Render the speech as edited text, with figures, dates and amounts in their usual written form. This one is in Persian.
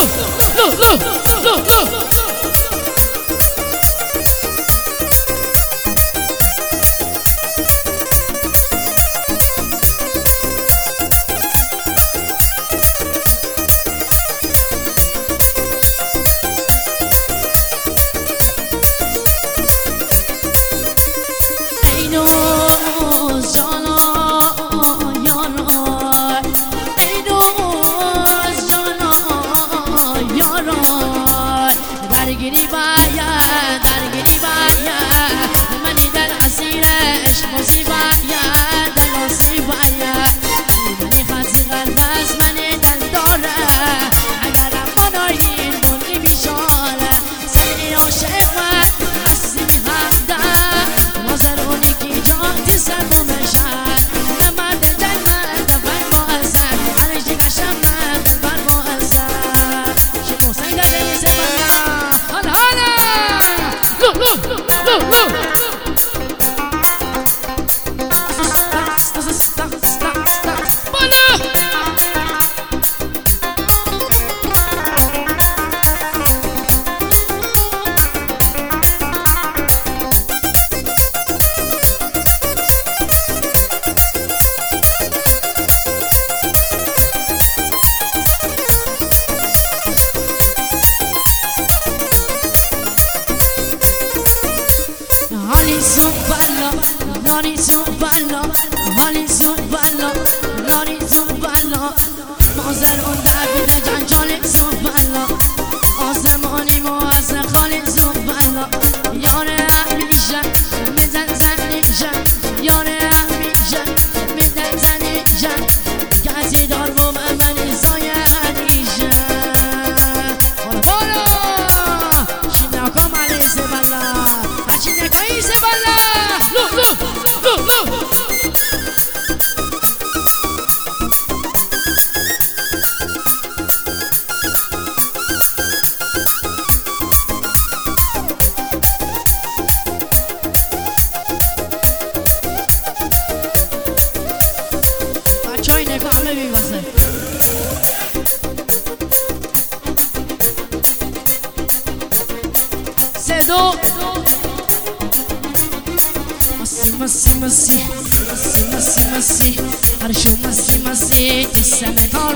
درگیری باید منی در اسیرش موسی باید دلوسی باید منی خاطی قلب از منی دل داره اگرم منایی بردی بیشاره سنی عاشق من هستی میخندم نازرونی کی جاتی سر بومشن نمرد جنت دفر مؤثر منشتی کشم من دلبر مؤثر شکو سنگ دلی زمان Lani zuballa, Lani zuballa, Lani zuballa. مازر اون در جنجال زبalla. آسمانی موازه خالی زبalla. یار همیشه میزن زنیشه، یار همیشه میزن زنیشه. کسی دار با من سایه ادیشه. بالا شینا کم علی زبalla، هرچی نکایی زبalla. Sedo Masi Harsho masi Tissame